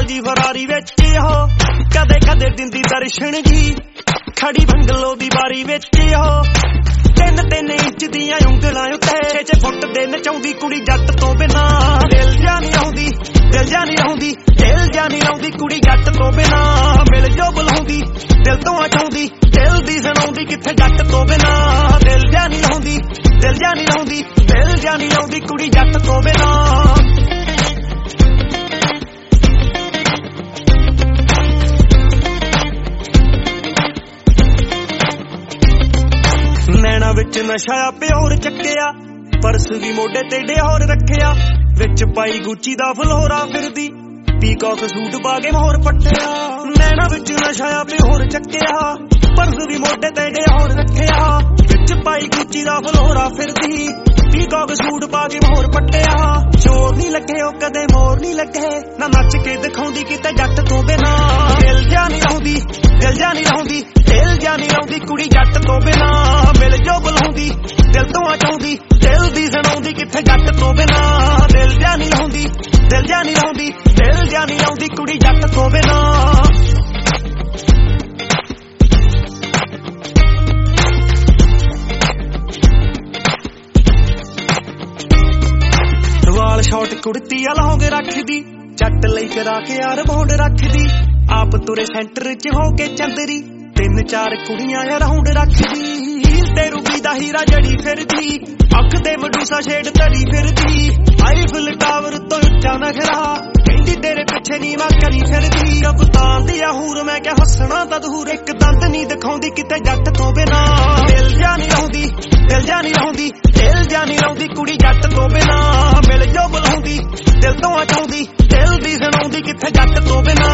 ਲਾਲ जी Ferrari विच हो कदे कदे दिंदी दर्शन जी खड़ी बंगलो दी बारी विच हो 3-3 इंच दियां उंगलां उत्ते 6 फुट दे नचाउंदी कुड़ी जट तो बिना दिल जा नहीं आउंदी दिल जा नहीं आउंदी दिल जा नहीं आउंदी कुड़ी जट तो बिना मिल जो बुलाउंदी दिल तो अचाउंदी दिल दी सुनाउंदी किथे जट तो बिना दिल जा नहीं आउंदी दिल जा नहीं आउंदी दिल जा नहीं आउंदी कुड़ी जट तो बिना नैना विच नशा प्योर चक्किया परस भी मोढे ते डिहोर रखिया विच पाई गुची दा फलोरा फिरदी पीकॉक सूट पा के मोर पट्टिया नैना विच नशा प्योर चक्किया परस भी मोढे ते डिहोर रखिया विच पाई गुची दा फलोरा फिरदी पीकॉक सूट पा के मोर पट्टिया चोर नहीं लगे ओ कदे मोर नहीं लगे ना नच के दिखाउंदी किते जट तो बिना दिल जा नहीं आउंदी दिल जा नहीं आउंदी दिल जा नहीं आउंदी कुड़ी जट तो बिना मिल जो बुलाउंदी दिल तो अचाउंदी दिल दी सुनाउंदी किथे जट तो बिना दिल जा नहीं आउंदी दिल जा नहीं आउंदी दिल जा नहीं आउंदी कुड़ी जट तो बिना वाल शॉर्ट कुड़ती लौंग रखदी जट लई करा के यार बौंड रखदी आप तुरे सेंटर च हो के चंदरी 3-4 कुड़ियां राउंड रखदी ते रूबी दा हीरा जड़ी फिरदी अख ते मडूसा शेड धड़ी फिरदी आईफिल टावर तो उच्चा नखरा कहंदी तेरे पिछे नीवा करी फिरदी कप्तान दी हूर मैं क्या हसना दा दूर एक दंद नहीं दिखाउंदी किते जट तो बिना दिल जा नहीं आउंदी दिल जा नहीं आउंदी दिल जा नहीं आउंदी कुड़ी जट तो बिना मिल जो बुलाउंदी दिल तो अचाउंदी दिल दी सुनाउंदी किथे जट तो बिना